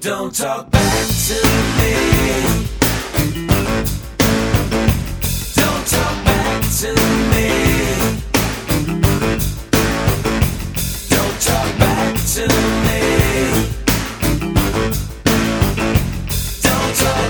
Don't talk back to me. Don't talk back to me. Don't talk back to me. Don't talk.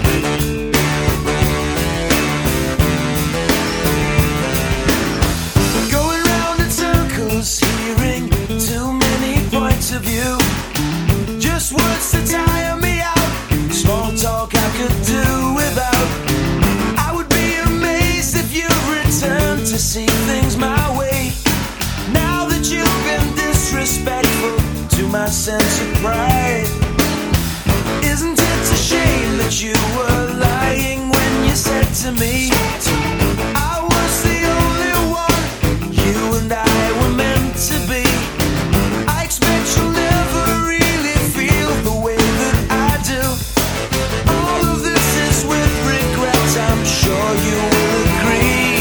Going round in circles, hearing too many points of view. Just words to tire me out. Small talk I could do without. I would be amazed if you returned to see things my way. Now that you've been disrespectful to my sense of pride, isn't it a shame that you were lying when you said to me I was the only one you and I were meant to be? I expect you'll never really feel the way that I do. All of this is with regret, I'm sure you will agree.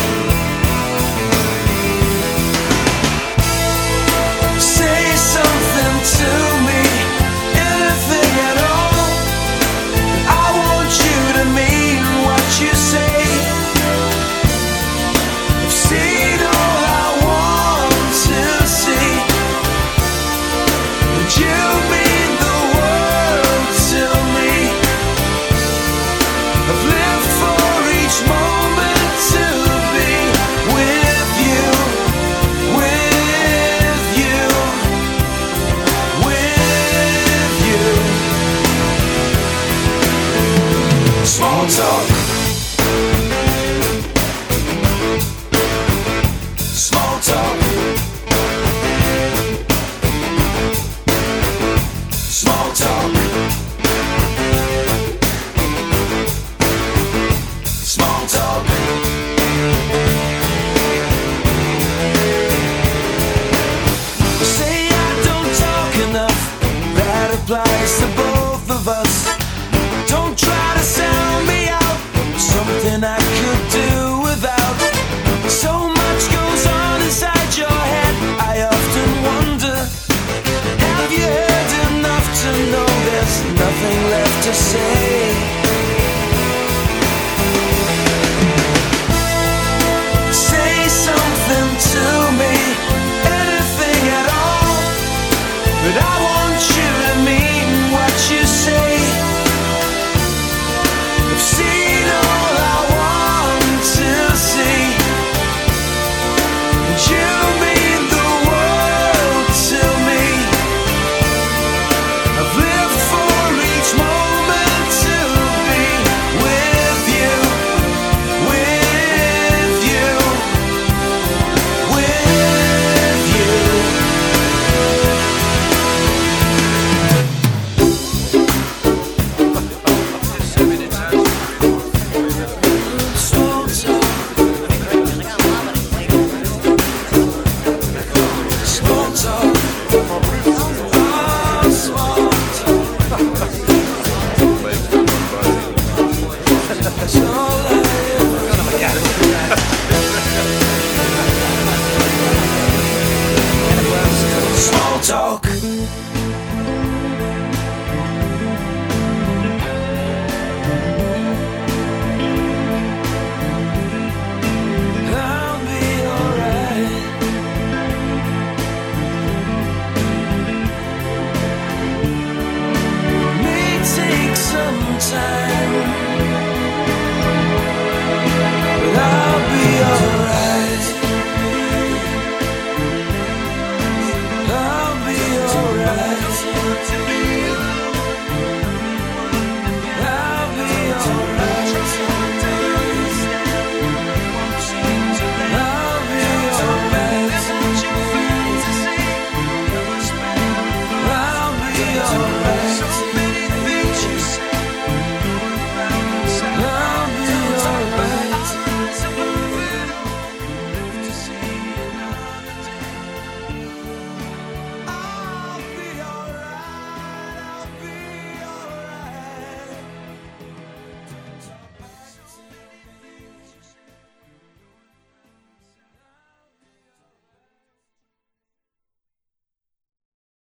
Say something to me, anything at all. I want you to mean what you say. I've seen all I want to see. And you mean the world to me. I've lived for each moment to be with you, with you, with you. Small talk. Small talk. Small talk. Small talk. Say I don't talk enough. That applies to both of us. Don't try to sound me out. Something I could do without. So much goes on inside your head. I often wonder, have you heard enough to know there's nothing left to say? Say something to me, anything at all. But I want you to mean what you say. I've seen all I want to see. And you mean the world to me. I've lived for each moment to be with you, with you, with you. Small talk. Small talk. Oh, small talk. That's all I ever. Small talk. I'll be alright. May take some time.